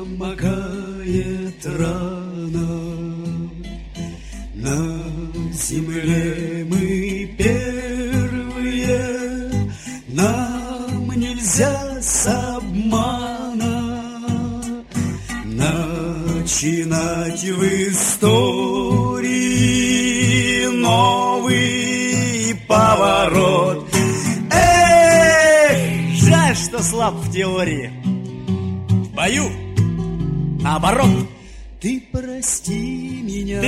промокает рана. На земле мы первые, нам нельзя с обмана начинать в истории новый поворот. Жаль, что слаб в теории, в бою наоборот. Ты прости меня,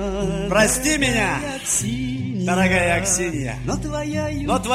дорогая Аксинья, но твоя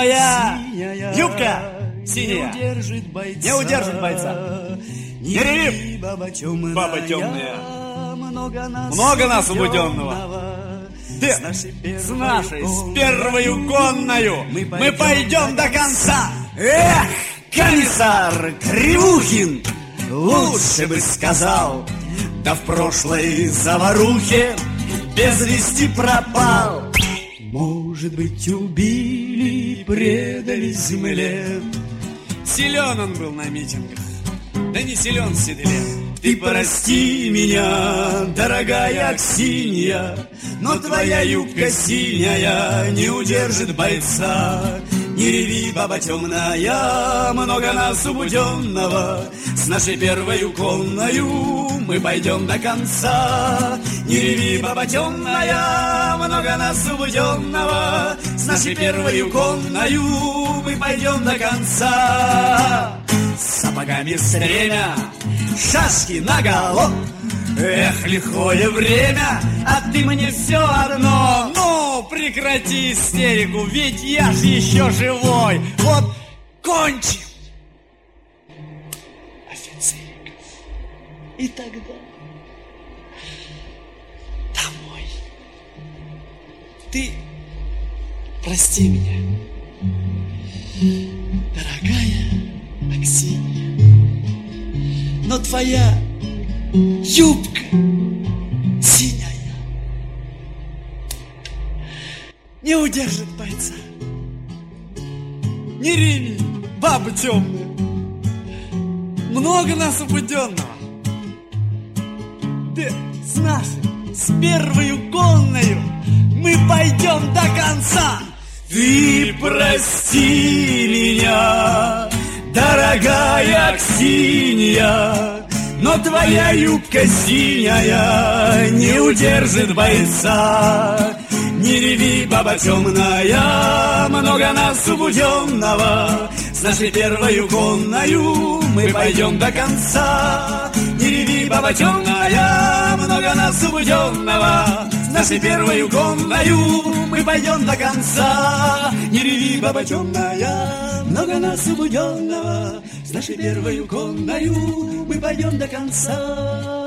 юбка синяя не удержит бойца. Не реви, баба темная, много нас убуденного. С нашей, с первою конною мы пойдем до конца. Эх, комиссар Кривухин лучше бы сказал, да в прошлой заварухе без вести пропал. Может быть, убили, предали земле. Силен он был на митингах, да не силен в седле. Ты прости меня, дорогая Аксинья, но твоя юбка синяя не удержит бойца. Не реви, баба темная, много нас убуденного. С нашей первою конною мы пойдем до конца. Не реви, баба темная, много нас убуденного. С нашей первою конною мы пойдем до конца. С сапогами стремя, шашки наголо. Эх, лихое время, а ты мне все одно. Ну, прекрати истерику, ведь я ж еще живой. Вот кончим офицериков, и тогда домой. Ты прости меня, дорогая Аксинья, но твоя юбка синяя не удержит бойца. Не реви, баба темная, много нас убуденного. Ты с нашей, с первою конною мы пойдем до конца. Ты прости меня, дорогая Аксинья, но твоя юбка синяя не удержит бойца. Не реви, баба темная, много нас убуденного. С нашей первою конною мы пойдем до конца. Не реви, баба темная, много нас убуденного. С нашей первою конною мы пойдем до конца. Не реви, баба темная, много нас убуденного. С нашей первою конною мы пойдем до конца.